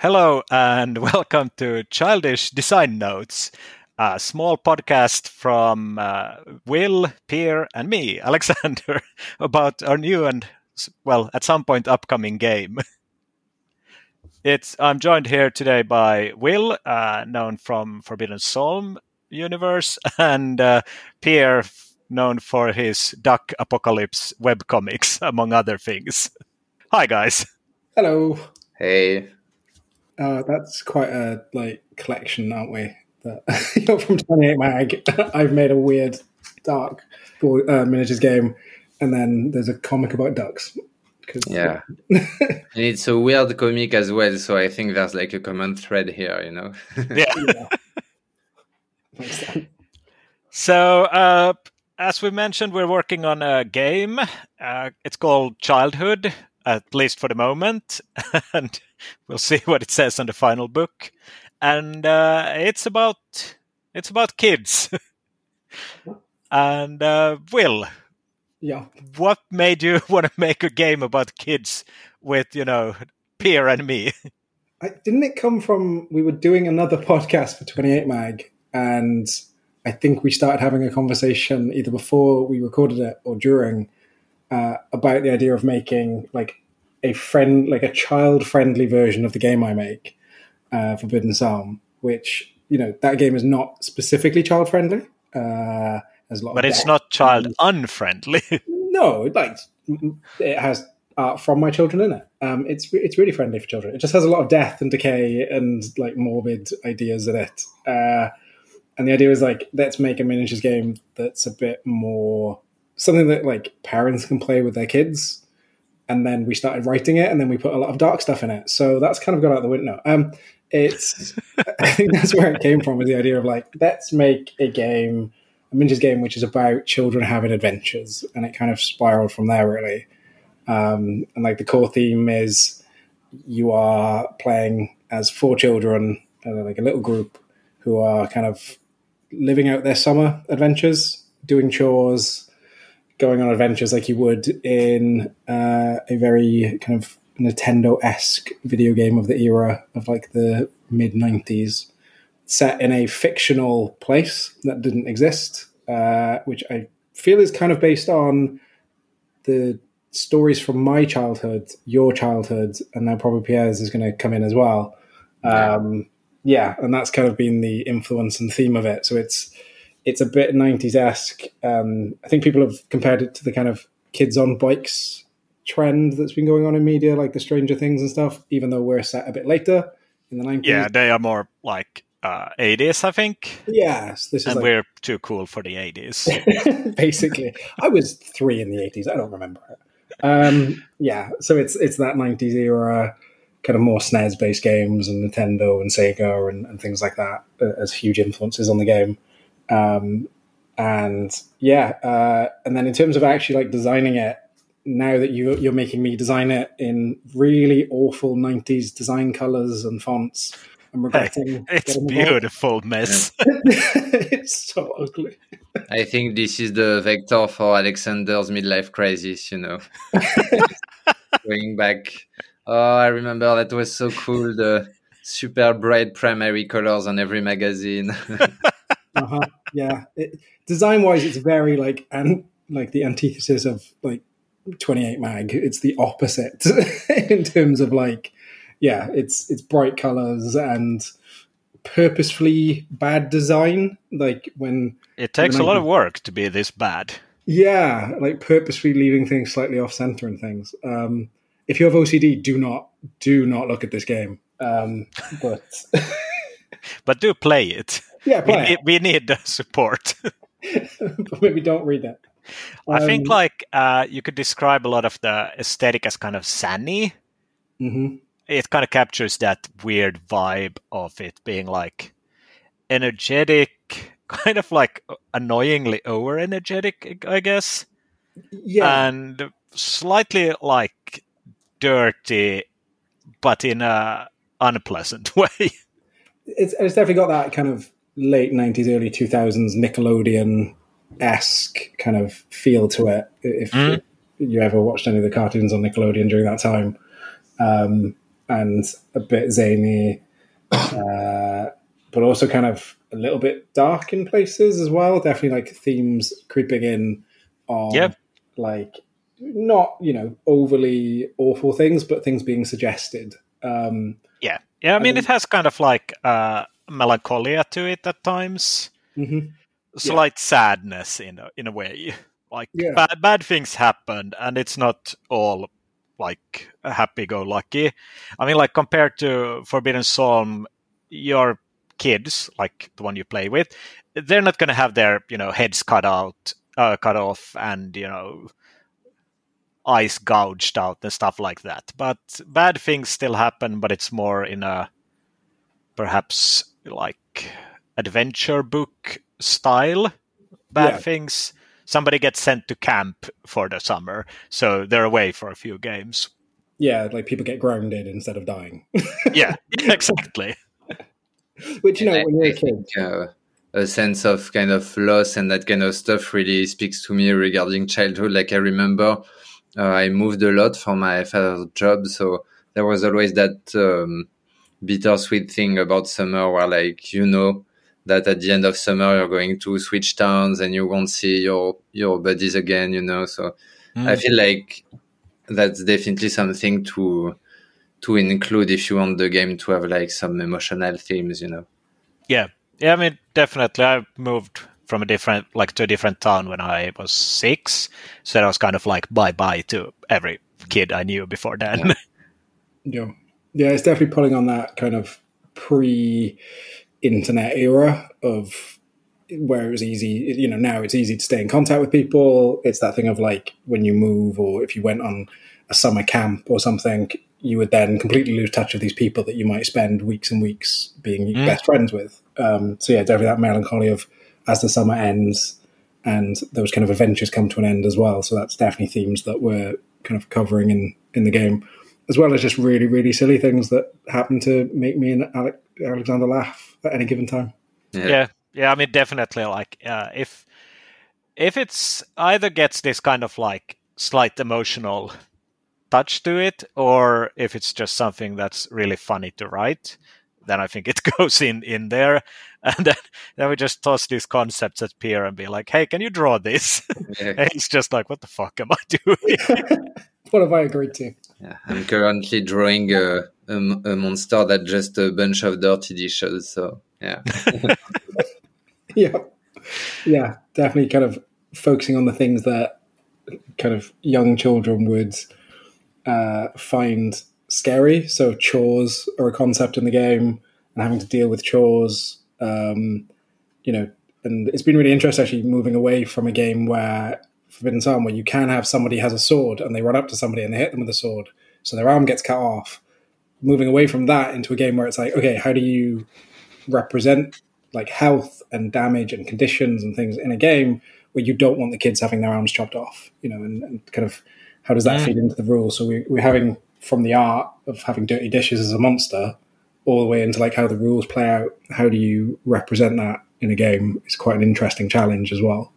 Hello and welcome to Childish Design Notes, a small podcast from Will, Pierre, and me, Alexander, about our new and, well, at some point upcoming game. I'm joined here today by Will, known from Forbidden Psalm universe, and Pierre, known for his Duck Apocalypse webcomics, among other things. Hi, guys. Hello. Hey. That's quite a collection, aren't we? You're from 28 Mag. I've made a weird dark miniatures game, and then there's a comic about ducks. Yeah. And it's a weird comic as well, so I think there's like a common thread here, you know? Yeah. So, as we mentioned, we're working on a game. It's called Childhood, at least for the moment, and we'll see what it says on the final book. And it's about kids. And Will, yeah, what made you want to make a game about kids with Pierre and me? Didn't it come from we were doing another podcast for 28 Mag, and I think we started having a conversation either before we recorded it or during about the idea of making a child-friendly version of the game I make, Forbidden Psalm, which that game is not specifically child-friendly. But it's not child-unfriendly. No, it has art from my children in it. It's really friendly for children. It just has a lot of death and decay and morbid ideas in it. And the idea was let's make a miniatures game that's a bit more something that parents can play with their kids. And then we started writing it, and then we put a lot of dark stuff in it. So that's kind of got out the window. I think that's where it came from, was the idea of let's make a miniatures game, which is about children having adventures. And it kind of spiraled from there, really. And the core theme is you are playing as 4 children, a little group who are kind of living out their summer adventures, doing chores, going on adventures like you would in a very kind of Nintendo-esque video game of the era of the mid-90s, set in a fictional place that didn't exist, which I feel is kind of based on the stories from my childhood, your childhood, and now probably Pierre's is going to come in as well. Yeah, and that's kind of been the influence and theme of it. So it's a bit 90s-esque. I think people have compared it to the kind of kids on bikes trend that's been going on in media, like the Stranger Things and stuff, even though we're set a bit later in the 90s. Yeah, they are more 80s, I think. Yes. And we're too cool for the 80s. Basically. I was 3 in the 80s. I don't remember it. Yeah, so it's that 90s era, kind of more SNES-based games and Nintendo and Sega and things like that as huge influences on the game. And then in terms of actually designing it, now that you're making me design it in really awful 90s design colors and fonts, I'm regretting. It's beautiful mess. It's so ugly. I think this is the vector for Alexander's midlife crisis, Going back. Oh, I remember that was so cool. The super bright primary colors on every magazine. Yeah. Design-wise, it's very the antithesis of 28 Mag. It's the opposite in terms of it's bright colors and purposefully bad design. When it takes a lot of work to be this bad. Yeah, purposefully leaving things slightly off center and things. If you have OCD, do not look at this game. But do play it. Yeah, play it. We need the support. But maybe don't read it. I think you could describe a lot of the aesthetic as kind of sunny. Mm-hmm. It kind of captures that weird vibe of it being energetic, kind of annoyingly over energetic, I guess. Yeah. And slightly dirty, but in a unpleasant way. It's definitely got that kind of late 90s, early 2000s Nickelodeon-esque kind of feel to it. If you ever watched any of the cartoons on Nickelodeon during that time. and a bit zany, but also kind of a little bit dark in places as well. Definitely like themes creeping in of like not, overly awful things, but things being suggested. Yeah. I mean, it has kind of like melancholia to it at times. Mm-hmm. Slight sadness in a way. Like bad things happened, and it's not all like happy-go-lucky. I mean, like compared to Forbidden Psalm, your kids, like the one you play with, they're not going to have their heads cut off, and eyes gouged out and stuff like that. But bad things still happen, but it's more in a perhaps like adventure book style. Bad things. Somebody gets sent to camp for the summer, so they're away for a few games. Yeah, like people get grounded instead of dying. yeah, exactly. Which, when you're a kid... a sense of kind of loss and that kind of stuff really speaks to me regarding childhood. Like I remember I moved a lot for my father's job, so there was always that bittersweet thing about summer where like, that at the end of summer you're going to switch towns and you won't see your buddies again, so I feel like that's definitely something to include if you want the game to have like some emotional themes. Yeah, I mean, definitely I moved from to a different town when I was 6, so that was kind of like bye to every kid I knew before then. Yeah, it's definitely pulling on that kind of pre-internet era of where it was easy, now it's easy to stay in contact with people. It's that thing of like when you move, or if you went on a summer camp or something, you would then completely lose touch of these people that you might spend weeks and weeks being best friends with. So yeah, definitely that melancholy of as the summer ends and those kind of adventures come to an end as well. So that's definitely themes that we're kind of covering in the game, as well as just really, really silly things that happen to make me and Alexander laugh at any given time. Yeah. I mean, definitely. Like, if it's either gets this kind of like slight emotional touch to it, or if it's just something that's really funny to write, then I think it goes in there. And then we just toss these concepts at Pierre and be like, "Hey, can you draw this?" Yeah. And he's just like, "What the fuck am I doing?" What have I agreed to? Yeah, I'm currently drawing a monster that's just a bunch of dirty dishes. So yeah. Yeah, definitely kind of focusing on the things that kind of young children would find scary. So chores are a concept in the game, and having to deal with chores, and it's been really interesting actually moving away from a game where Forbidden Psalm, where you can have somebody has a sword and they run up to somebody and they hit them with a sword, so their arm gets cut off. Moving away from that into a game where it's like, okay, how do you represent like health and damage and conditions and things in a game where you don't want the kids having their arms chopped off, and kind of how does that feed into the rules? So we're having from the art of having dirty dishes as a monster all the way into like how the rules play out. How do you represent that in a game? It's quite an interesting challenge as well.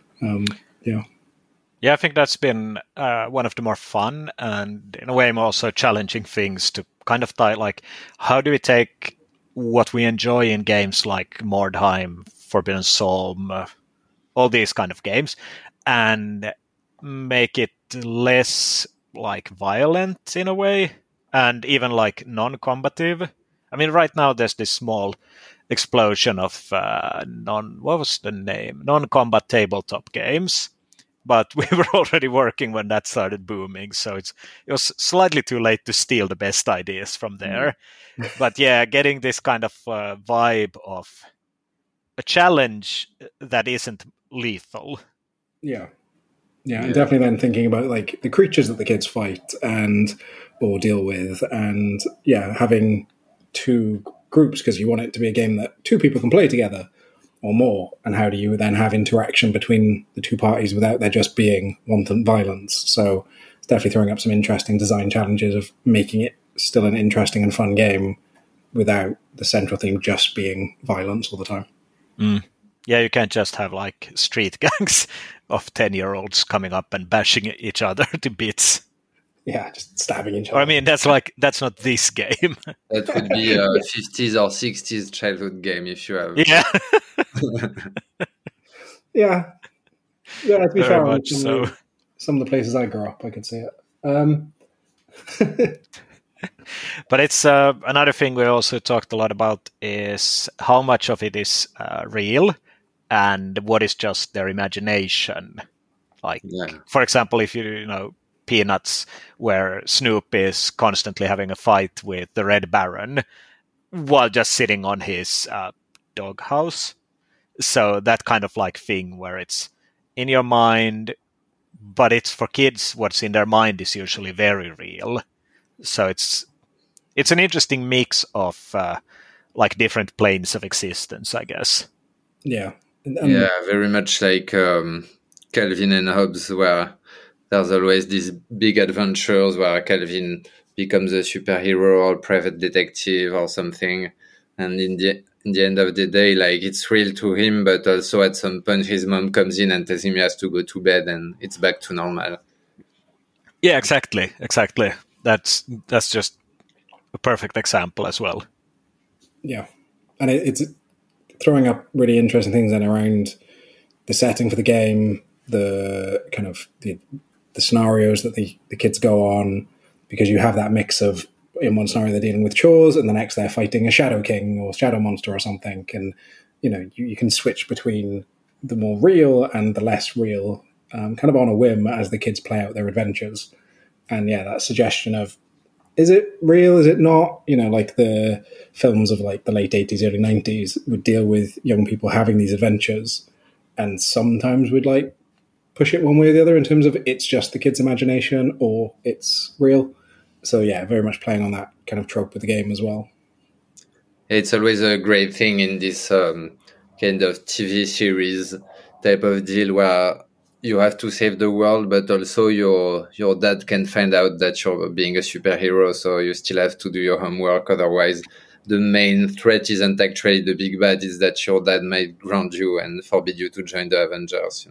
Yeah, I think that's been one of the more fun and in a way also challenging things to kind of tie, like, how do we take what we enjoy in games like Mordheim, Forbidden Psalm, all these kind of games, and make it less like violent in a way, and even like non-combative. I mean, right now there's this small explosion of non-combat tabletop games, but we were already working when that started booming, so it was slightly too late to steal the best ideas from there. But yeah, getting this kind of vibe of a challenge that isn't lethal. Yeah, and definitely then thinking about like the creatures that the kids fight or deal with, and having two groups, because you want it to be a game that two people can play together or more, and how do you then have interaction between the two parties without there just being wanton violence? So it's definitely throwing up some interesting design challenges of making it still an interesting and fun game without the central theme just being violence all the time. Yeah, you can't just have like street gangs of 10-year-olds coming up and bashing each other to bits. Yeah, just stabbing each Or other. I mean, that's not this game. That would be a 50s or 60s childhood game if you have. Yeah, Yeah. To be very fair, much so. some of the places I grew up, I could see it. But it's another thing we also talked a lot about is how much of it is real and what is just their imagination. Like, for example, if you know Peanuts, where Snoop is constantly having a fight with the Red Baron while just sitting on his doghouse. So that kind of like thing where it's in your mind, but it's for kids. What's in their mind is usually very real. So it's an interesting mix of like different planes of existence, I guess. Yeah. Yeah, very much like Calvin and Hobbes, where there's always these big adventures where Calvin becomes a superhero or private detective or something, and in the end of the day, like it's real to him, but also at some point his mom comes in and tells him he has to go to bed, and it's back to normal. Yeah, exactly. That's just a perfect example as well. Yeah, and it's throwing up really interesting things then around the setting for the game, the kind of the scenarios that the kids go on, because you have that mix of, in one scenario they're dealing with chores and the next they're fighting a shadow king or shadow monster or something, and you can switch between the more real and the less real kind of on a whim as the kids play out their adventures. And yeah, that suggestion of, is it real, is it not, like the films of like the late 80s, early 90s would deal with young people having these adventures, and sometimes would like push it one way or the other in terms of it's just the kid's imagination or it's real. So yeah, very much playing on that kind of trope with the game as well. It's always a great thing in this kind of TV series type of deal where you have to save the world, but also your dad can find out that you're being a superhero, so you still have to do your homework. Otherwise, the main threat isn't actually the big bad, is that your dad might ground you and forbid you to join the Avengers,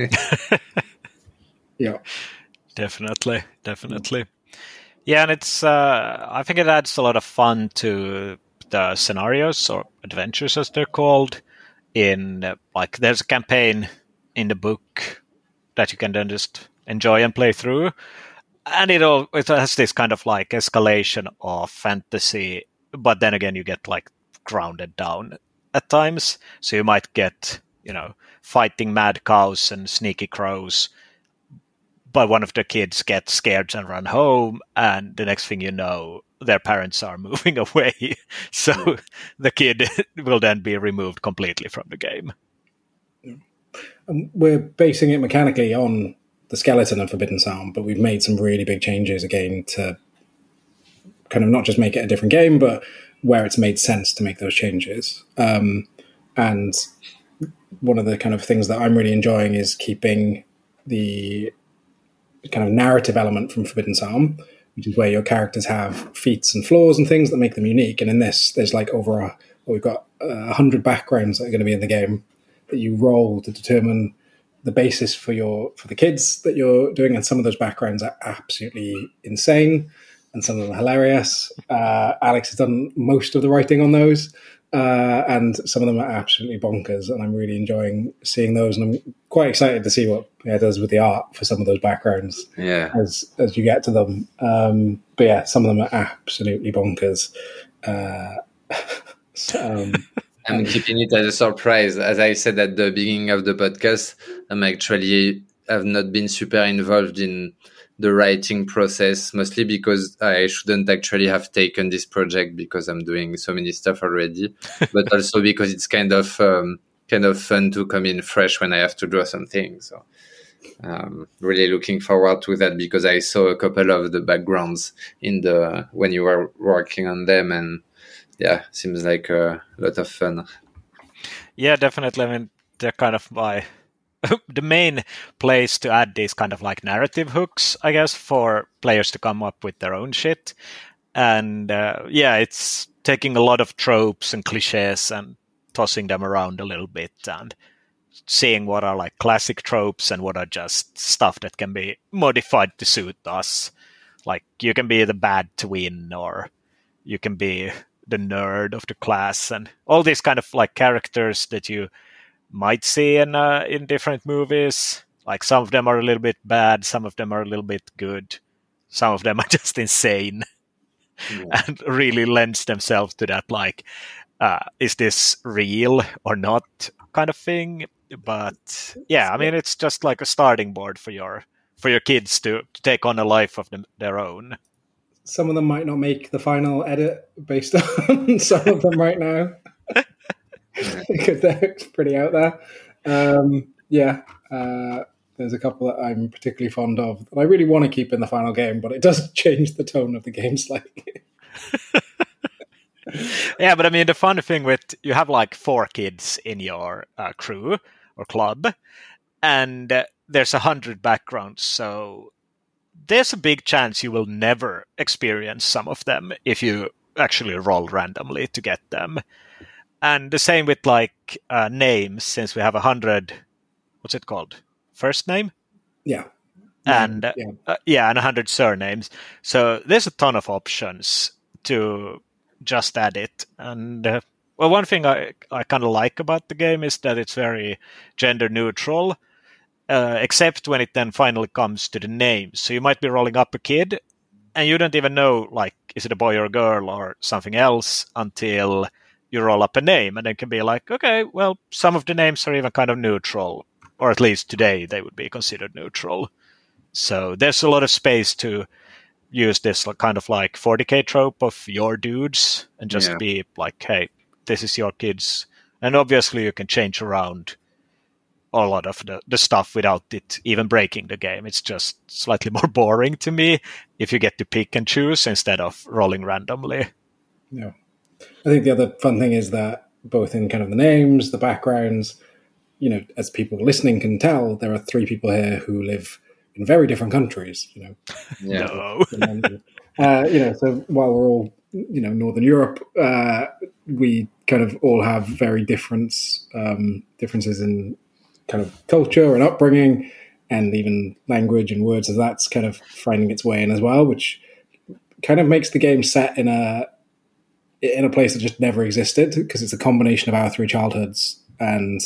Yeah. Definitely. Yeah, and it's I think it adds a lot of fun to the scenarios or adventures as they're called. In like there's a campaign in the book that you can then just enjoy and play through. And it has this kind of like escalation of fantasy, but then again you get like grounded down at times. So you might get, fighting mad cows and sneaky crows, but one of the kids gets scared and run home, and the next thing you know, their parents are moving away. So the kid will then be removed completely from the game. We're basing it mechanically on the skeleton of Forbidden Psalm, but we've made some really big changes again to kind of not just make it a different game, but where it's made sense to make those changes. And one of the kind of things that I'm really enjoying is keeping the kind of narrative element from Forbidden Psalm, which is where your characters have feats and flaws and things that make them unique. And in this, there's like we've got 100 backgrounds that are going to be in the game that you roll to determine the basis for the kids that you're doing. And some of those backgrounds are absolutely insane, and some of them are hilarious. Alex has done most of the writing on those, and some of them are absolutely bonkers. And I'm really enjoying seeing those, and I'm quite excited to see what Pierre does with the art for some of those backgrounds. Yeah, as you get to them. But yeah, some of them are absolutely bonkers. I'm keeping it as a surprise. As I said at the beginning of the podcast, I've not been super involved in the writing process, mostly because I shouldn't actually have taken this project because I'm doing so many stuff already, but also because it's kind of fun to come in fresh when I have to draw something. So really looking forward to that, because I saw a couple of the backgrounds when you were working on them, and yeah, seems like a lot of fun. Yeah, definitely. I mean, they're kind of the main place to add these kind of like narrative hooks, I guess, for players to come up with their own shit. And it's taking a lot of tropes and cliches and tossing them around a little bit and seeing what are like classic tropes and what are just stuff that can be modified to suit us. Like you can be the bad twin, or you can be the nerd of the class, and all these kind of like characters that you might see in different movies. Like some of them are a little bit bad, some of them are a little bit good, some of them are just insane, and really lends themselves to that. Like, is this real or not, kind of thing. But yeah, I mean, it's just like a starting board for your kids to take on a life of their own. Some of them might not make the final edit based on some of them right now. Because they're pretty out there. There's a couple that I'm particularly fond of that I really want to keep in the final game, but it does change the tone of the game slightly. Yeah, but I mean, the fun thing with you have like 4 kids in your crew or club, and there's 100 backgrounds, so there's a big chance you will never experience some of them if you actually roll randomly to get them. And the same with like names, since we have 100, what's it called? First name? Yeah. And and 100 surnames. So there's a ton of options to just add it. And well, one thing I kind of like about the game is that it's very gender neutral, except when it then finally comes to the names. So you might be rolling up a kid, and you don't even know, like, is it a boy or a girl or something else until you roll up a name, and it can be like, okay, well, some of the names are even kind of neutral, or at least today they would be considered neutral. So there's a lot of space to use this kind of like 40K trope of your dudes and just be like, hey, this is your kids. And obviously you can change around a lot of the stuff without it even breaking the game. It's just slightly more boring to me if you get to pick and choose instead of rolling randomly. Yeah. I think the other fun thing is that both in kind of the names, the backgrounds, you know, as people listening can tell, there are 3 people here who live in very different countries, you know. No. So while we're all, you know, Northern Europe, we kind of all have very different differences in kind of culture and upbringing and even language and words. So that's kind of finding its way in as well, which kind of makes the game set in a place that just never existed, because it's a combination of our 3 childhoods and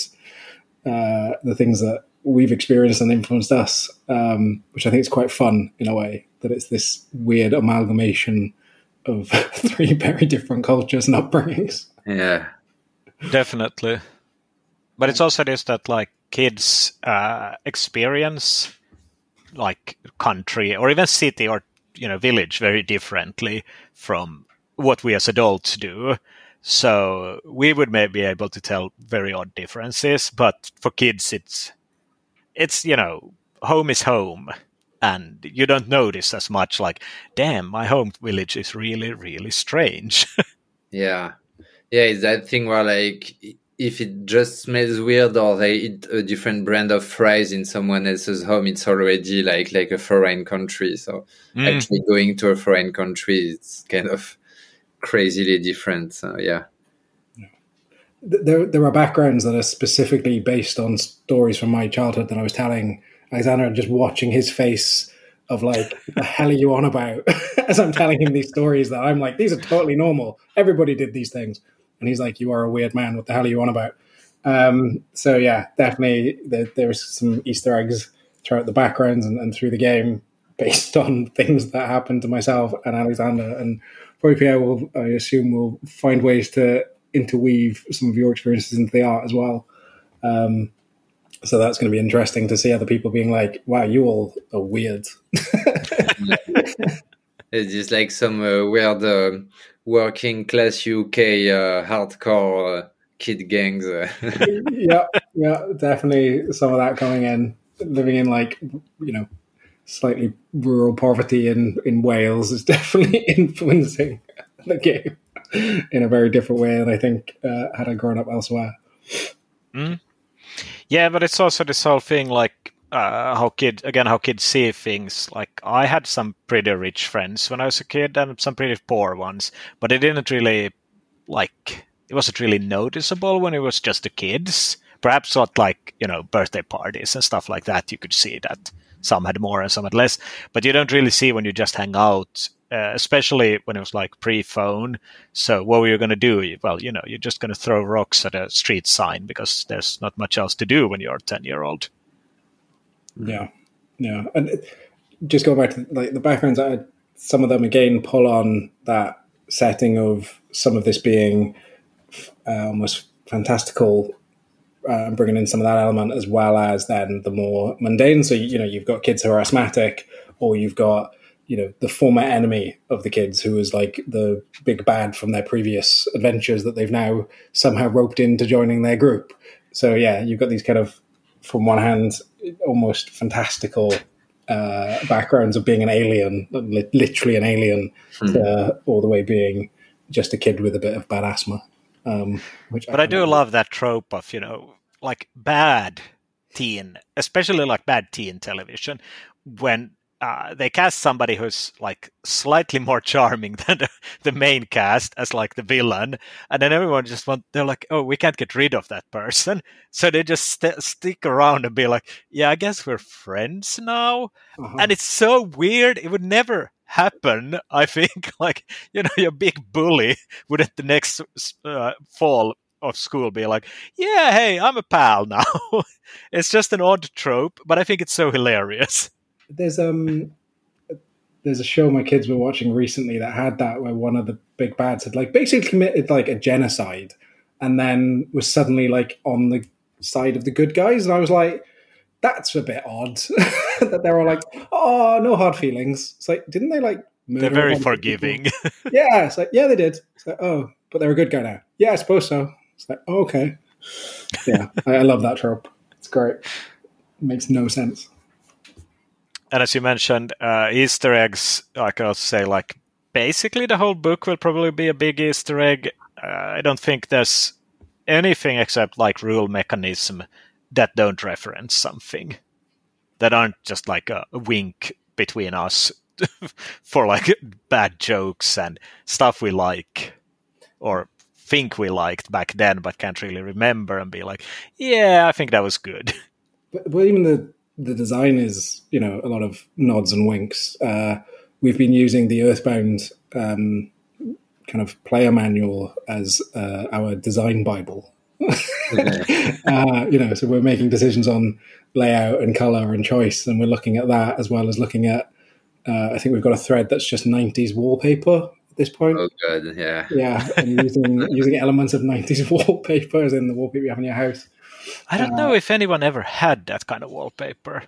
the things that we've experienced and influenced us, which I think is quite fun in a way, that it's this weird amalgamation of 3 very different cultures and upbringings. Yeah, definitely. But it's also this that like kids experience like country or even city or, you know, village very differently from what we as adults do. So we would maybe be able to tell very odd differences, but for kids it's you know, home is home, and you don't notice as much like, damn, my home village is really, really strange. Yeah, it's that thing where like if it just smells weird or they eat a different brand of fries in someone else's home, it's already like a foreign country. So actually going to a foreign country, it's kind of crazily different. So yeah. There are backgrounds that are specifically based on stories from my childhood that I was telling Alexander, just watching his face of like, what the hell are you on about? As I'm telling him these stories that I'm like, these are totally normal. Everybody did these things. And he's like, you are a weird man. What the hell are you on about? So yeah, definitely there's some Easter eggs throughout the backgrounds and through the game based on things that happened to myself and Alexander. And probably Pierre I assume, will find ways to interweave some of your experiences into the art as well. So that's going to be interesting to see other people being like, wow, you all are weird. It's just like some weird working class UK hardcore kid gangs. yeah, definitely some of that coming in. Living in like, you know, slightly rural poverty in Wales is definitely influencing the game in a very different way than I think had I grown up elsewhere. Yeah, but it's also this whole thing like how kids see things. Like I had some pretty rich friends when I was a kid and some pretty poor ones, but it wasn't really noticeable when it was just the kids. Perhaps not like, you know, birthday parties and stuff like that. You could see that some had more and some had less. But you don't really see when you just hang out, especially when it was like pre-phone. So what were you going to do? Well, you're just going to throw rocks at a street sign because there's not much else to do when you're a 10-year-old. Yeah. And just going back to like the backgrounds, some of them again pull on that setting of some of this being almost fantastical, and bringing in some of that element, as well as then the more mundane. So you've got kids who are asthmatic, or you've got the former enemy of the kids who is like the big bad from their previous adventures that they've now somehow roped into joining their group. So yeah, you've got these kind of, from one hand, almost fantastical backgrounds of being an alien, literally an alien, all the way being just a kid with a bit of bad asthma. But I do love that trope of, like bad teen, especially like bad teen television, when they cast somebody who's like slightly more charming than the main cast as like the villain, and then everyone they're like, oh, we can't get rid of that person, so they just stick around and be like, yeah, I guess we're friends now. And it's so weird. It would never happen, I think. Like, your big bully would at the next fall of school be like, yeah, hey, I'm a pal now. It's just an odd trope, but I think it's so hilarious. There's a show my kids were watching recently that had that, where one of the big bads had like basically committed like a genocide and then was suddenly like on the side of the good guys, and I was like, that's a bit odd. That they're all like, oh, no hard feelings. It's like, didn't they like murder? They're very forgiving. Yeah, it's like, yeah, they did. It's like, oh, but they're a good guy now. Yeah, I suppose so. It's like, oh, okay. Yeah, I love that trope. It's great. It makes no sense. And as you mentioned, Easter eggs, I can also say, like, basically the whole book will probably be a big Easter egg. I don't think there's anything except like rule mechanism that don't reference something, that aren't just like a wink between us for like bad jokes and stuff we like or think we liked back then but can't really remember and be like, yeah, I think that was good. But even the design is, a lot of nods and winks. We've been using the Earthbound kind of player manual as our design Bible. So we're making decisions on layout and color and choice, and we're looking at that as well as looking at, I think we've got a thread that's just 90s wallpaper at this point. Oh, good, yeah. Yeah, and using elements of 90s wallpaper as in the wallpaper you have in your house. I don't know if anyone ever had that kind of wallpaper.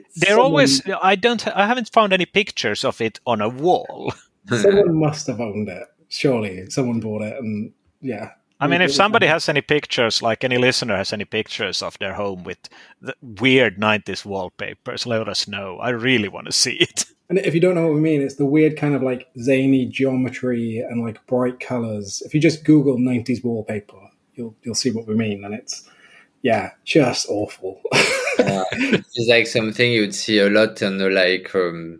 I haven't found any pictures of it on a wall. Someone must have owned it. Surely someone bought it, and yeah. I mean, if somebody has any pictures, like any listener has any pictures of their home with the weird 90s wallpapers, let us know. I really want to see it. And if you don't know what we mean, it's the weird kind of like zany geometry and like bright colors. If you just Google 90s wallpaper, you'll see what we mean, and it's just awful. It's like something you'd see a lot on the like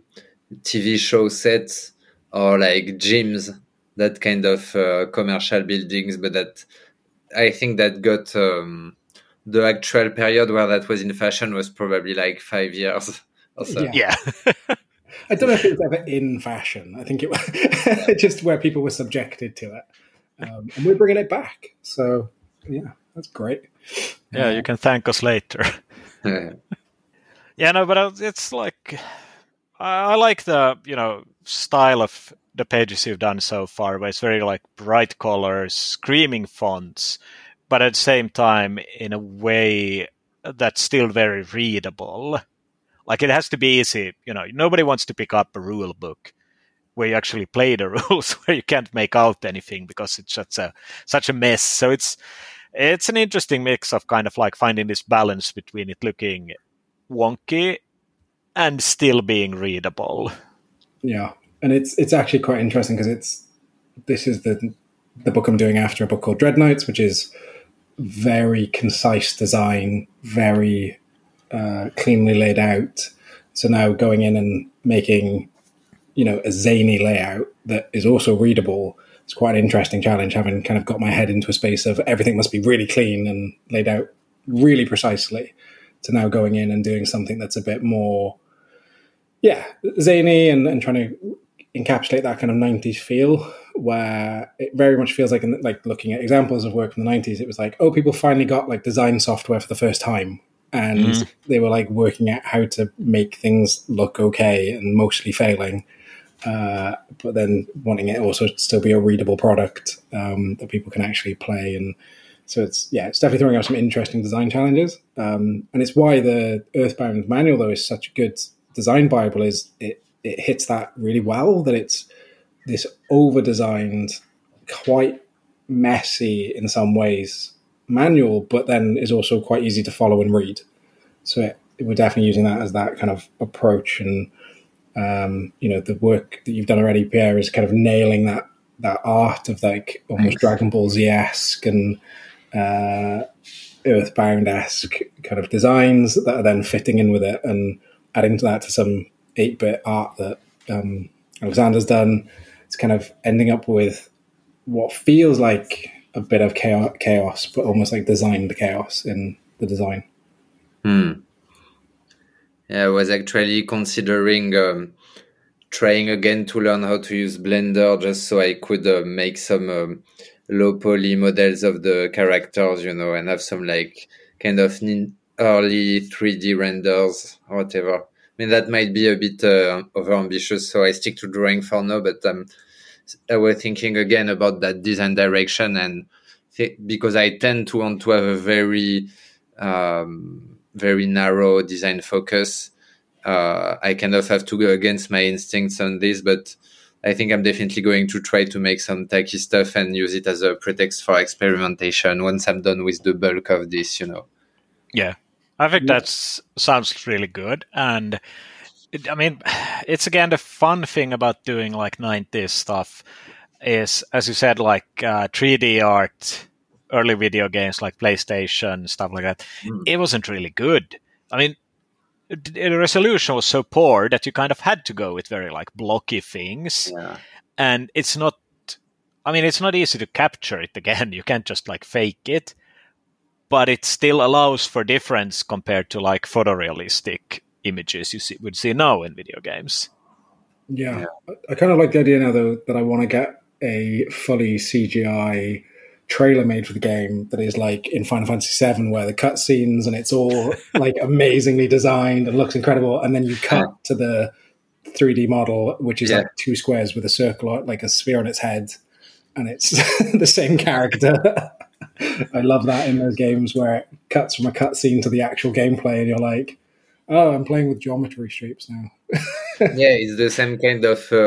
TV show sets or like gyms, that kind of commercial buildings. But that, I think that got the actual period where that was in fashion was probably like 5 years or so. Yeah. I don't know if it was ever in fashion. I think it was just where people were subjected to it. And we're bringing it back. So, yeah, that's great. Yeah, you can thank us later. Yeah, no, but it's like, I like the, style of the pages you've done so far, where it's very like bright colors, screaming fonts, but at the same time in a way that's still very readable. Like, it has to be easy. Nobody wants to pick up a rule book where you actually play the rules, where you can't make out anything because it's such a mess. So it's an interesting mix of kind of like finding this balance between it looking wonky and still being readable. Yeah, and it's actually quite interesting because this is the book I'm doing after a book called Dreadnoughts, which is very concise design, very cleanly laid out. So now going in and making, a zany layout that is also readable, it's quite an interesting challenge, having kind of got my head into a space of everything must be really clean and laid out really precisely, to now going in and doing something that's a bit more Yeah, zany and trying to encapsulate that kind of 90s feel where it very much feels like looking at examples of work from the 90s, it was like, oh, people finally got like design software for the first time, and they were like working out how to make things look okay and mostly failing, but then wanting it also to still be a readable product that people can actually play. And so it's definitely throwing out some interesting design challenges, and it's why the Earthbound manual though is such a good design bible. Is it hits that really well, that it's this over-designed, quite messy in some ways manual, but then is also quite easy to follow and read. So we're definitely using that as that kind of approach. And the work that you've done already, Pierre, is kind of nailing that art of like almost Dragon Ball Z-esque and Earthbound-esque kind of designs that are then fitting in with it, and adding to that to some 8-bit art that Alexander's done. It's kind of ending up with what feels like a bit of chaos, but almost like designed chaos in the design. Yeah, I was actually considering trying again to learn how to use Blender just so I could make some low poly models of the characters, and have some like kind of early 3D renders or whatever. I mean, that might be a bit over ambitious, so I stick to drawing for now, but I was thinking again about that design direction, and because I tend to want to have a very, very narrow design focus, I kind of have to go against my instincts on this, but I think I'm definitely going to try to make some tacky stuff and use it as a pretext for experimentation once I'm done with the bulk of this, Yeah, I think that sounds really good. And I mean, it's again the fun thing about doing like 90s stuff is, as you said, like 3D art, early video games like PlayStation, stuff like that. It wasn't really good. I mean, the resolution was so poor that you kind of had to go with very like blocky things. Yeah. And it's not easy to capture it again. You can't just like fake it, but it still allows for difference compared to like photorealistic images would see now in video games. Yeah. I kind of like the idea now though that I want to get a fully CGI trailer made for the game that is like in Final Fantasy VII, where the cutscenes and it's all like amazingly designed and looks incredible, and then you cut to the 3D model, which is like 2 squares with a circle, like a sphere on its head, and it's the same character. I love that in those games where it cuts from a cutscene to the actual gameplay, and you're like, oh, I'm playing with geometry shapes now. Yeah, it's the same kind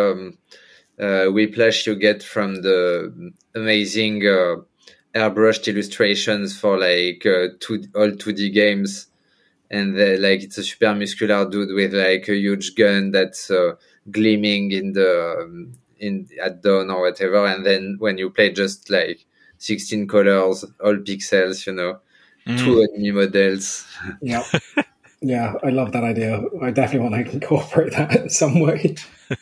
of whiplash you get from the amazing airbrushed illustrations for like all 2D games, and like it's a super muscular dude with like a huge gun that's gleaming at dawn or whatever, and then when you play just like 16 colors, all pixels, 2 enemy models. Yeah. Yeah, I love that idea. I definitely want to incorporate that in some way.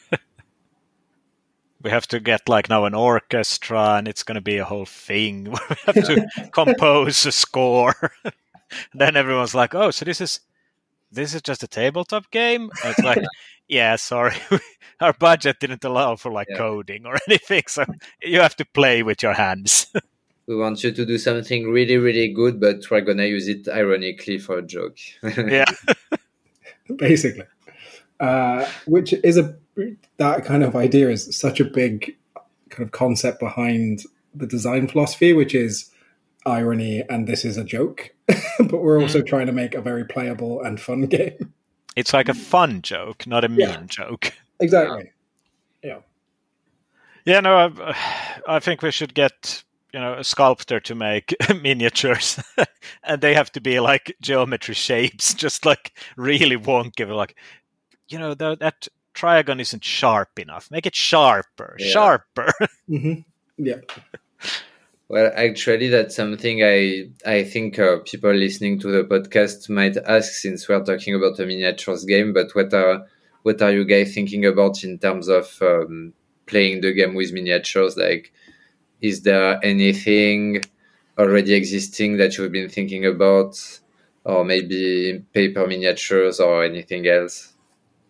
We have to get like now an orchestra, and it's going to be a whole thing. We have to compose a score. Then everyone's like, "Oh, so this is just a tabletop game?" And it's like, yeah, sorry, our budget didn't allow for like coding or anything, so you have to play with your hands. We want you to do something really, really good, but we're going to use it ironically for a joke. Yeah. Basically. Which is that kind of idea is such a big kind of concept behind the design philosophy, which is irony and this is a joke. But we're also trying to make a very playable and fun game. It's like a fun joke, not a mean joke. Exactly. Yeah. Yeah, no, I think we should get a sculptor to make miniatures, and they have to be like geometry shapes, just like really wonky. Like, that trigon isn't sharp enough. Make it sharper. Mm-hmm. Yeah. Well, actually, that's something I think people listening to the podcast might ask, since we're talking about a miniatures game. But what are you guys thinking about in terms of playing the game with miniatures? Like, is there anything already existing that you've been thinking about, or maybe paper miniatures or anything else?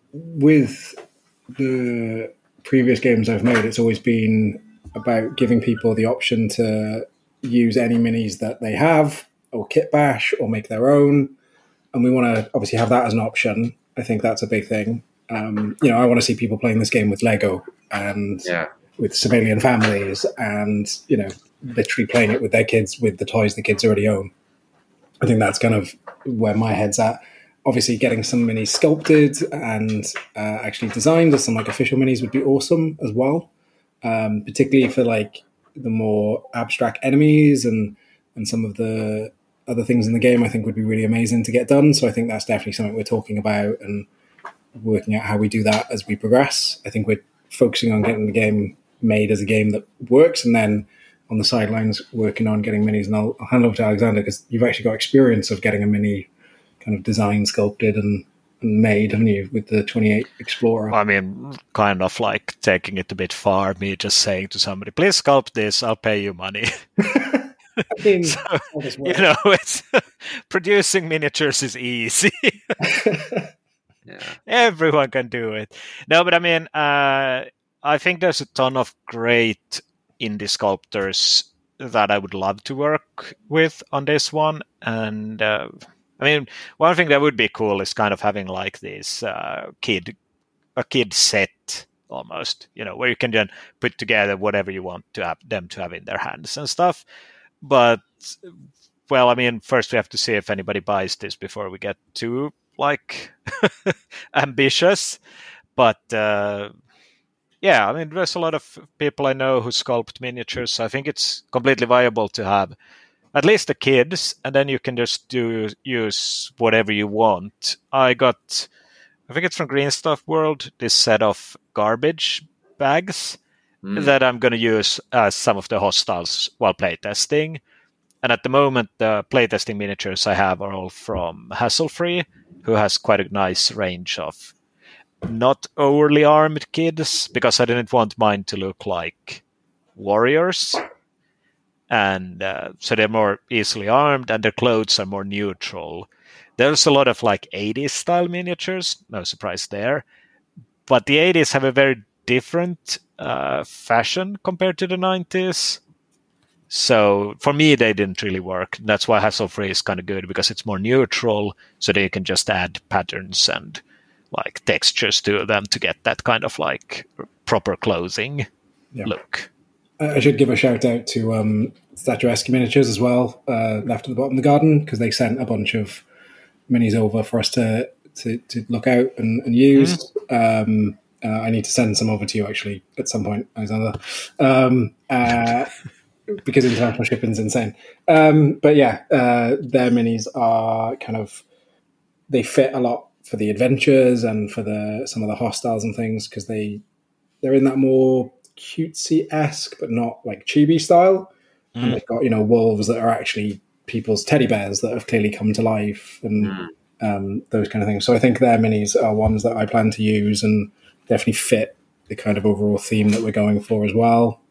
with the previous games I've made, it's always been about giving people the option to use any minis that they have, or kit bash, or make their own. And we want to obviously have that as an option. I think that's a big thing. I want to see people playing this game with Lego and with civilian families, and literally playing it with their kids with the toys the kids already own. I think that's kind of where my head's at. Obviously, getting some minis sculpted and actually designed as some like official minis would be awesome as well. Particularly for like the more abstract enemies and some of the other things in the game, I think would be really amazing to get done. So I think that's definitely something we're talking about and working out how we do that as we progress. I think we're focusing on getting the game made as a game that works, and then on the sidelines working on getting minis. And I'll hand over to Alexander, because you've actually got experience of getting a mini kind of designed, sculpted and made, haven't you, with the 28 Explorer? I mean, kind of like taking it a bit far, me just saying to somebody, please sculpt this, I'll pay you money. I mean, so, it's producing miniatures is easy. Everyone can do it. No, but I mean, I think there's a ton of great indie sculptors that I would love to work with on this one. And I mean, one thing that would be cool is kind of having like this kid set almost, where you can then put together whatever you want to have them to have in their hands and stuff. But, well, I mean, first we have to see if anybody buys this before we get too, like, ambitious. But, yeah, I mean, there's a lot of people I know who sculpt miniatures. So I think it's completely viable to have at least the kids, and then you can just use whatever you want. I think it's from Green Stuff World, this set of garbage bags that I'm going to use as some of the hostiles while playtesting. And at the moment, the playtesting miniatures I have are all from Hassle-Free, who has quite a nice range of not overly armed kids, because I didn't want mine to look like warriors. And so they're more easily armed, and their clothes are more neutral. There's a lot of like 80s style miniatures, no surprise there. But the 80s have a very different fashion compared to the 90s. So for me, they didn't really work. That's why Hassle-Free is kind of good, because it's more neutral, so they can just add patterns and like textures to them to get that kind of like proper clothing look. I should give a shout out to Statuesque Miniatures as well, left at the bottom of the garden, because they sent a bunch of minis over for us to look out and use. I need to send some over to you actually at some point, Alexander, because international shipping's insane. But yeah, their minis are kind of, they fit a lot for the adventures and for some of the hostiles and things, because they're in that more cutesy-esque but not like chibi style. And they've got wolves that are actually people's teddy bears that have clearly come to life, and those kind of things. So I think their minis are ones that I plan to use and definitely fit the kind of overall theme that we're going for as well.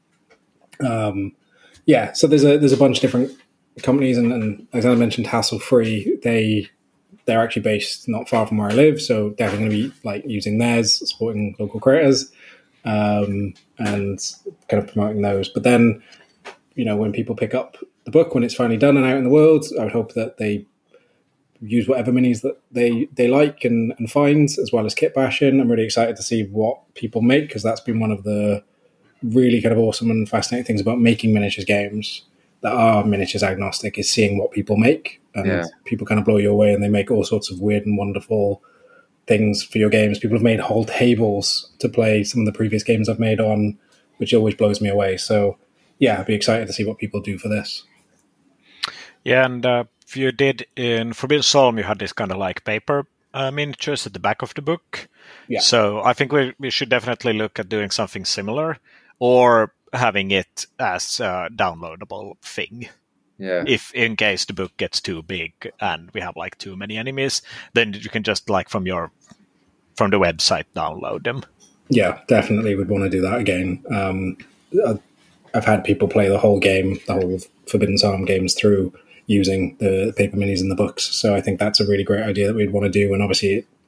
So there's a bunch of different companies, and as I mentioned, Hassle-Free, they're actually based not far from where I live, so definitely going to be like using theirs, supporting local creators, and kind of promoting those. But then, when people pick up the book, when it's finally done and out in the world, I would hope that they use whatever minis that they like and find, as well as kit bashing. I'm really excited to see what people make, because that's been one of the really kind of awesome and fascinating things about making miniatures games that are miniatures agnostic, is seeing what people make. And people kind of blow you away, and they make all sorts of weird and wonderful things for your games. People have made whole tables to play some of the previous games I've made on, which always blows me away. So yeah, I'd be excited to see what people do for this. Yeah, and you did in Forbidden Psalm, you had this kind of like paper miniatures at the back of the book. Yeah. So I think we should definitely look at doing something similar, or having it as a downloadable thing. Yeah. If in case the book gets too big and we have like too many enemies, then you can just like from the website download them. Yeah, definitely would want to do that again. I've had people play the whole game, the whole Forbidden Psalm games through using the paper minis in the books. So I think that's a really great idea that we'd want to do. And obviously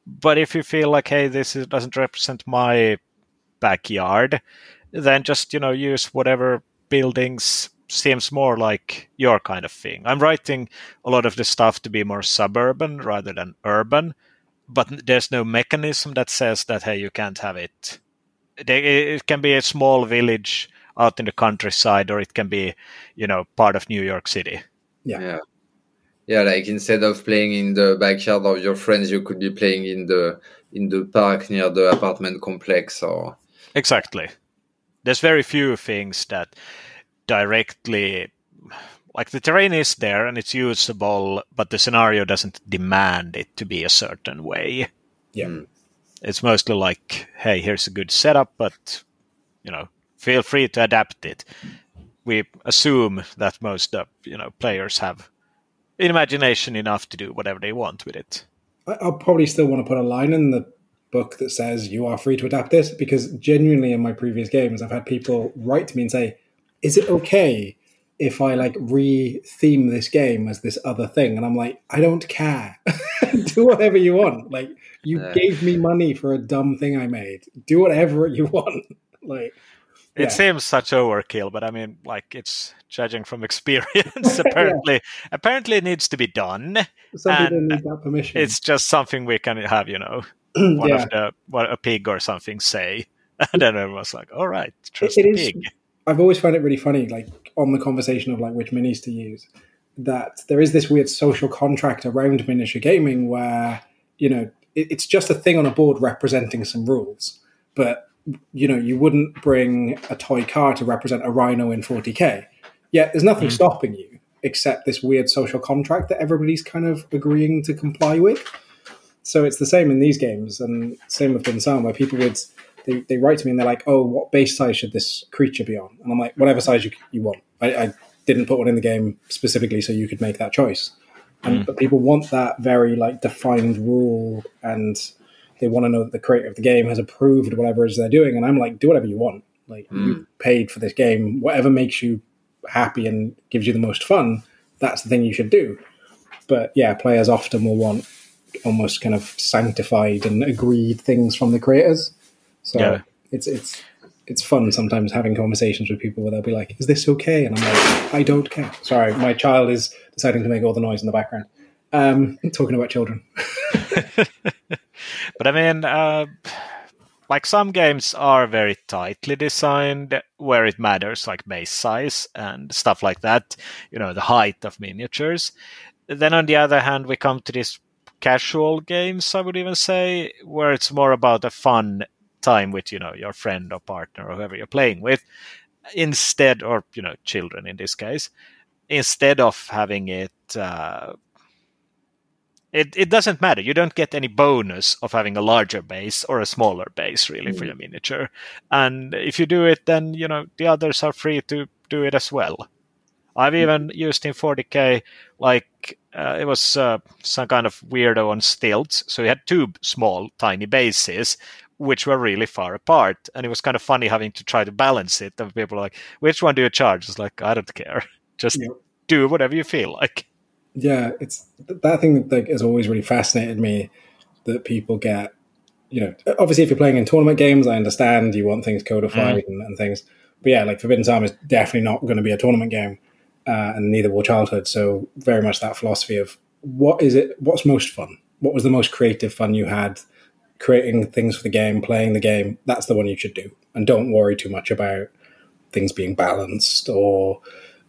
But if you feel like, hey, doesn't represent my backyard, then just use whatever buildings seems more like your kind of thing. I'm writing a lot of the stuff to be more suburban rather than urban, but there's no mechanism that says that, hey, you can't have it. It can be a small village out in the countryside, or it can be part of New York City. Yeah. Like instead of playing in the backyard of your friends, you could be playing in the park near the apartment complex. Or exactly. There's very few things that directly, like, the terrain is there and it's usable, but the scenario doesn't demand it to be a certain way. Yeah. It's mostly like, hey, here's a good setup, but feel free to adapt it. We assume that most players have imagination enough to do whatever they want with it. I'll probably still want to put a line in the book that says you are free to adapt this, because genuinely in my previous games I've had people write to me and say, is it okay if I like re-theme this game as this other thing? And I'm like, I don't care. Do whatever you want. Like, you gave me money for a dumb thing I made. Do whatever you want. Like, it seems such overkill, but I mean, like, it's judging from experience. Apparently it needs to be done. Some people need that permission. It's just something we can have, what a pig or something say, and then everyone's like, all right, trust the pig. I've always found it really funny, like, on the conversation of like which minis to use, that there is this weird social contract around miniature gaming where it's just a thing on a board representing some rules, but you wouldn't bring a toy car to represent a rhino in 40k. Yet there's nothing stopping you except this weird social contract that everybody's kind of agreeing to comply with. So it's the same in these games, and same with Bin-San, where people would they write to me and they're like, oh, what base size should this creature be on? And I'm like, whatever size you want. I didn't put one in the game specifically so you could make that choice. But people want that very like defined rule, and they want to know that the creator of the game has approved whatever it is they're doing. And I'm like, do whatever you want. Like, you paid for this game. Whatever makes you happy and gives you the most fun, that's the thing you should do. But yeah, players often will want almost kind of sanctified and agreed things from the creators. So it's fun sometimes having conversations with people where they'll be like, is this okay? And I'm like, I don't care. Sorry, my child is deciding to make all the noise in the background. Talking about children. But I mean, like, some games are very tightly designed where it matters, like base size and stuff like that, the height of miniatures. Then on the other hand, we come to these casual games, I would even say, where it's more about a fun time with your friend or partner or whoever you're playing with, instead, or children in this case, instead of having it it doesn't matter. You don't get any bonus of having a larger base or a smaller base, really, for your miniature. And if you do it, then the others are free to do it as well. I've even used in 40k, like, it was some kind of weirdo on stilts. So we had two small, tiny bases, which were really far apart. And it was kind of funny having to try to balance it. And people were like, which one do you charge? It's like, I don't care. Just do whatever you feel like. Yeah, it's that thing that has always really fascinated me, that people get, obviously if you're playing in tournament games, I understand you want things codified and things. But yeah, like Forbidden Psalm is definitely not going to be a tournament game, and neither will Childhood. So very much that philosophy of what's most fun? What was the most creative fun you had creating things for the game, playing the game? That's the one you should do. And don't worry too much about things being balanced or,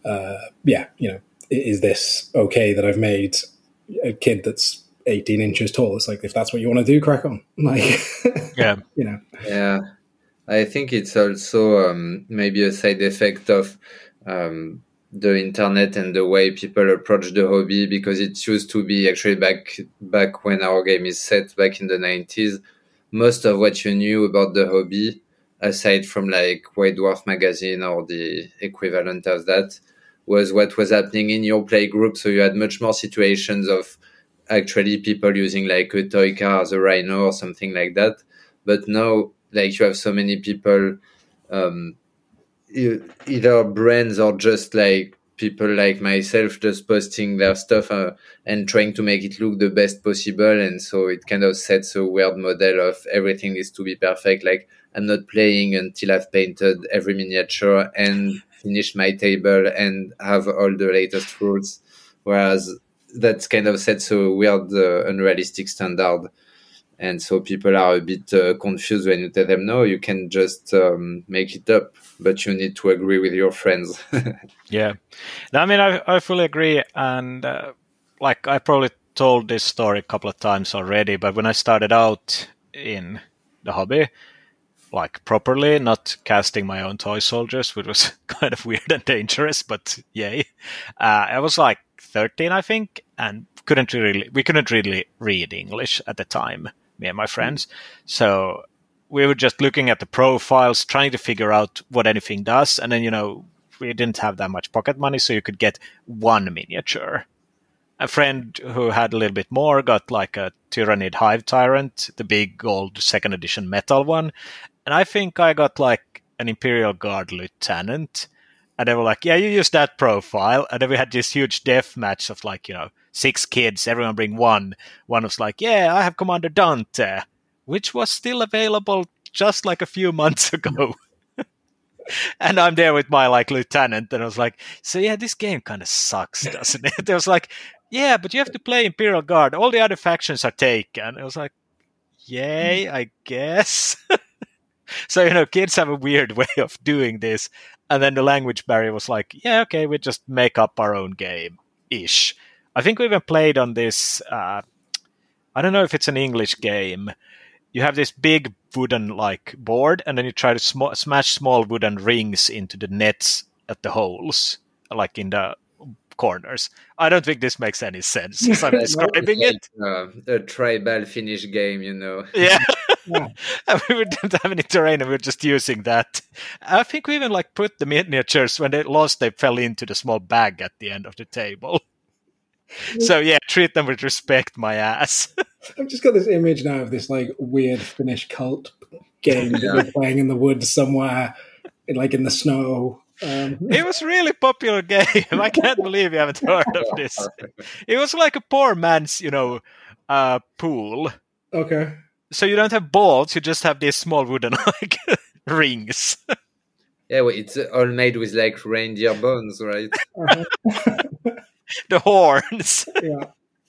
is this okay that I've made a kid that's 18 inches tall? It's like, if that's what you want to do, crack on. Like, Yeah. Yeah. I think it's also maybe a side effect of the internet and the way people approach the hobby, because it used to be actually back when our game is set back in the 90s. Most of what you knew about the hobby, aside from like White Dwarf magazine or the equivalent of that, was what was happening in your play group. So you had much more situations of actually people using like a toy car as a rhino or something like that. But now, like, you have so many people, either brands or just like people like myself just posting their stuff and trying to make it look the best possible. And so it kind of sets a weird model of everything needs to be perfect. Like I'm not playing until I've painted every miniature and finished my table and have all the latest rules. Whereas that kind of sets a weird, unrealistic standard. And so people are a bit confused when you tell them, no, you can just make it up, but you need to agree with your friends. Yeah. No, I mean, I fully agree. And like I probably told this story a couple of times already, but when I started out in the hobby, like properly, not casting my own toy soldiers, which was kind of weird and dangerous, but yay. I was like 13, I think, and we couldn't really read English at the time, me and my friends. So we were just looking at the profiles, trying to figure out what anything does. And then, we didn't have that much pocket money, so you could get one miniature. A friend who had a little bit more got like a Tyrannid Hive Tyrant, the big old second edition metal one. And I think I got like an Imperial Guard Lieutenant. And they were like, yeah, you use that profile. And then we had this huge death match of like, 6 kids, everyone bring one. One was like, yeah, I have Commander Dante, which was still available just like a few months ago. And I'm there with my like lieutenant, and I was like, so yeah, this game kind of sucks, doesn't it? It was like, yeah, but you have to play Imperial Guard. All the other factions are taken. I was like, yay, I guess. So, kids have a weird way of doing this. And then the language barrier was like, yeah, okay, we just make up our own game-ish. I think we even played on this, I don't know if it's an English game. You have this big wooden like board, and then you try to smash small wooden rings into the nets at the holes, like in the corners. I don't think this makes any sense as I'm describing it. A tribal Finnish game, Yeah. We didn't have any terrain, and we were just using that. I think we even like put the miniatures, when they lost, they fell into the small bag at the end of the table. So yeah, treat them with respect, my ass. I've just got this image now of this like weird Finnish cult game that you're playing in the woods somewhere, like in the snow. It was a really popular game. I can't believe you haven't heard of this. It was like a poor man's, pool. Okay. So you don't have balls; you just have these small wooden like rings. Yeah, well, it's all made with like reindeer bones, right? The horns. Yeah.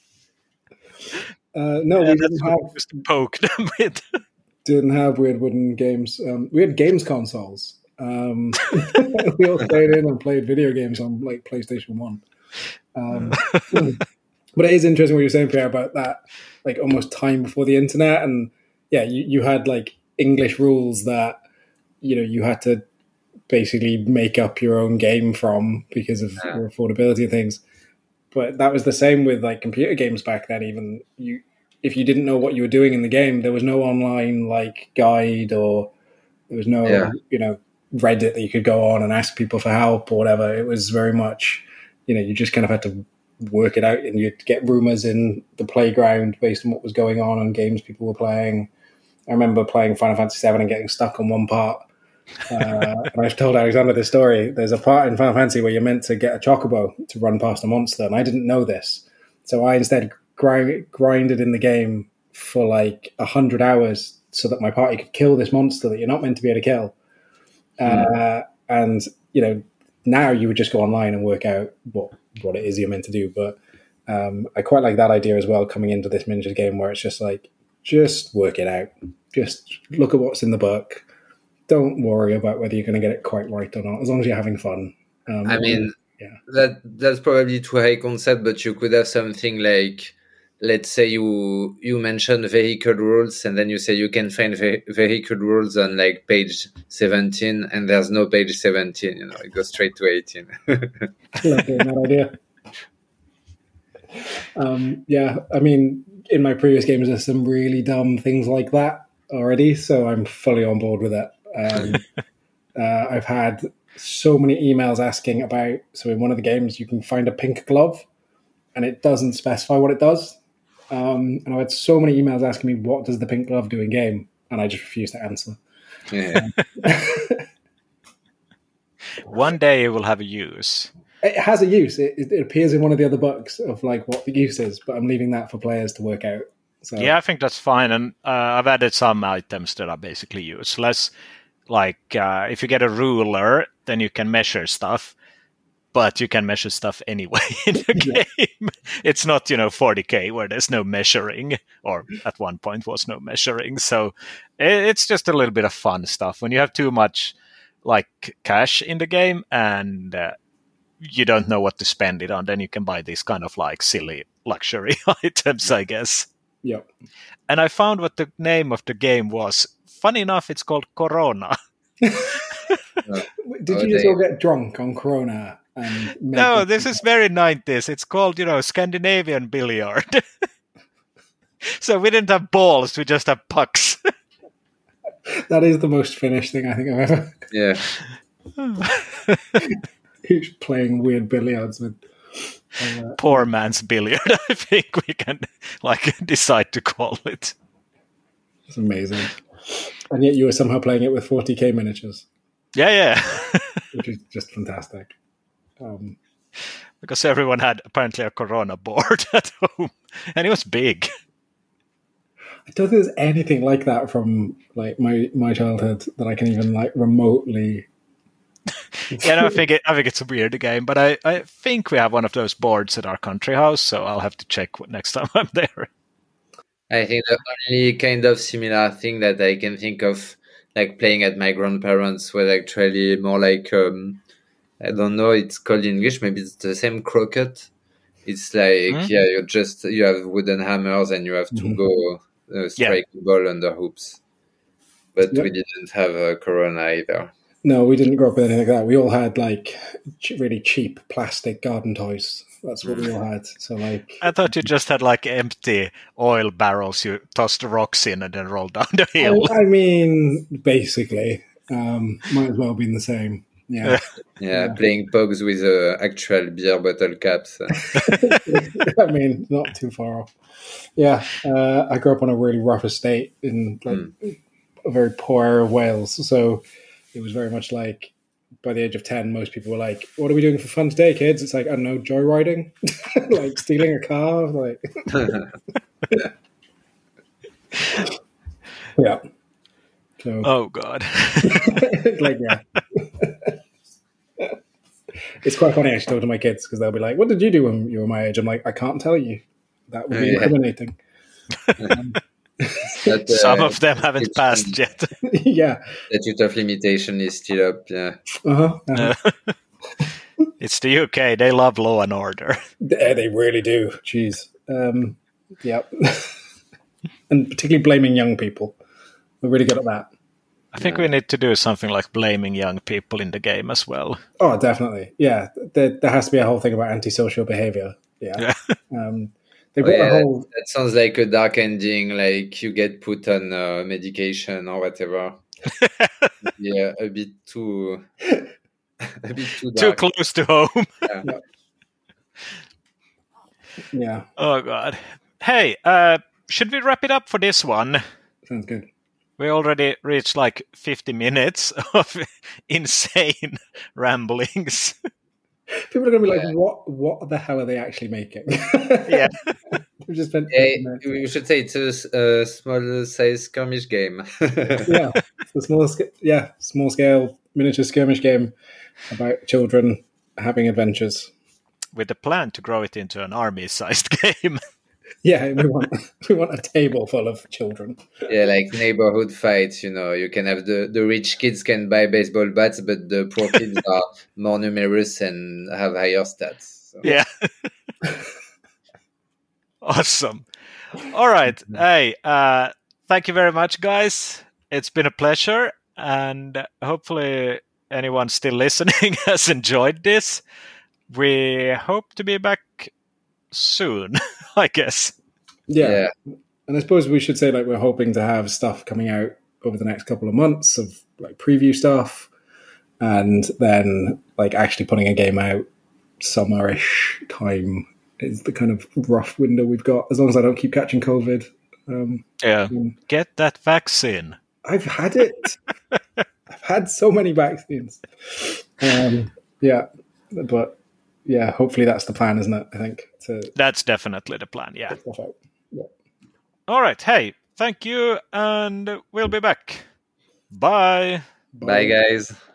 No, we didn't have just to poke them with. Didn't have weird wooden games. We had games consoles. We all stayed in and played video games on like PlayStation 1. But it is interesting what you're saying, Pierre, about that, like almost time before the internet. And yeah, you had like English rules that, you had to basically make up your own game from because of your affordability and things. But that was the same with like computer games back then. Even if you didn't know what you were doing in the game, there was no online like guide, or there was no, Reddit that you could go on and ask people for help or whatever. It was very much, you just kind of had to work it out, and you'd get rumors in the playground based on what was going on and games people were playing. I remember playing Final Fantasy VII and getting stuck on one part. And I've told Alexander this story. There's a part in Final Fantasy where you're meant to get a chocobo to run past a monster, and I didn't know this. So I instead grinded in the game for like 100 hours so that my party could kill this monster that you're not meant to be able to kill. And, now you would just go online and work out what it is you're meant to do. But I quite like that idea as well, coming into this miniatures game where it's just like, just work it out. Just look at what's in the book. Don't worry about whether you're going to get it quite right or not, as long as you're having fun. That's probably too high concept, but you could have something like, let's say you mention vehicle rules, and then you say you can find vehicle rules on like page 17, and there's no page 17. It goes straight to 18. That idea. I mean, in my previous games, there's some really dumb things like that already, so I'm fully on board with it. I've had so many emails asking about, so in one of the games you can find a pink glove and it doesn't specify what it does, and I've had so many emails asking me, what does the pink glove do in game, and I just refuse to answer. One day it will have a use. It has a use. It appears in one of the other books of like what the use is, but I'm leaving that for players to work out. So Yeah, I think that's fine. And I've added some items that are basically useless. Like if you get a ruler, then you can measure stuff. But you can measure stuff anyway in the game. It's not, 40K where there's no measuring, or at one point was no measuring. So it's just a little bit of fun stuff. When you have too much like cash in the game and you don't know what to spend it on, then you can buy these kind of like silly luxury items, I guess. yeah. And I found what the name of the game was. Funny enough, it's called Corona. Did you just all get drunk on Corona? No, this is very 90s. It's called, Scandinavian billiard. So we didn't have balls, we just have pucks. That is the most Finnish thing I think I've ever. Yeah. Who's playing weird billiards with. Poor man's billiard, I think we can decide to call it. It's amazing. And yet you were somehow playing it with 40k miniatures. Yeah. Which is just fantastic. Because everyone had apparently a Corona board at home, and it was big. I don't think there's anything like that from like my childhood that I can even like remotely. Yeah, no, I think it's a weird game, but I think we have one of those boards at our country house, so I'll have to check next time I'm there. I think the only kind of similar thing that I can think of, like playing at my grandparents, was actually more like I don't know, it's called in English, maybe it's the same croquet. It's like you have wooden hammers and you have to go strike the ball under hoops. But we didn't have a Corona either. No, we didn't grow up with anything like that. We all had like really cheap plastic garden toys. That's what we all had. So like, I thought you just had like empty oil barrels you tossed rocks in and then rolled down the hill. I mean, basically, might as well have been the same. Yeah. Yeah, playing pugs with actual beer bottle caps. I mean, not too far off. Yeah, I grew up on a really rough estate in a very poor area of Wales. So it was very much like, by the age of 10, most people were like, what are we doing for fun today, kids? It's like, I don't know, joyriding? Like stealing a car? Like, yeah. So, oh, God. like, yeah. It's quite funny actually talking to my kids because they'll be like, what did you do when you were my age? I'm like, I can't tell you. That would be incriminating. But, some of them haven't passed yet. Yeah. The statute of limitation is still up, yeah. It's the UK. They love law and order. They really do. Jeez. Yeah. And particularly blaming young people. We're really good at that. I think we need to do something like blaming young people in the game as well. Oh, definitely. Yeah. There has to be a whole thing about antisocial behavior. Yeah. They've got a whole... That sounds like a dark ending, like you get put on medication or whatever. Yeah, a bit too dark. Too close to home. Yeah. Oh, God. Hey, should we wrap it up for this one? Sounds good. We already reached like 50 minutes of insane ramblings. People are going to be like, what the hell are they actually making? Yeah. We've just spent we should say it's a small size skirmish game. Yeah. It's a small scale miniature skirmish game about children having adventures. With the plan to grow it into an army-sized game. Yeah, we want a table full of children. Yeah, like neighborhood fights, you can have the rich kids can buy baseball bats, but the poor kids are more numerous and have higher stats. So. Yeah. Awesome. All right. Hey, thank you very much, guys. It's been a pleasure. And hopefully anyone still listening has enjoyed this. We hope to be back soon, I guess. Yeah. And I suppose we should say like we're hoping to have stuff coming out over the next couple of months of like preview stuff, and then like actually putting a game out summerish time is the kind of rough window we've got, as long as I don't keep catching COVID. Get that vaccine. I've had it. I've had so many vaccines. Yeah, but yeah, hopefully that's the plan, isn't it? I think That's definitely the plan. Yeah. stuff out. Yeah. All right. Hey, thank you, and we'll be back. Bye. Bye, guys.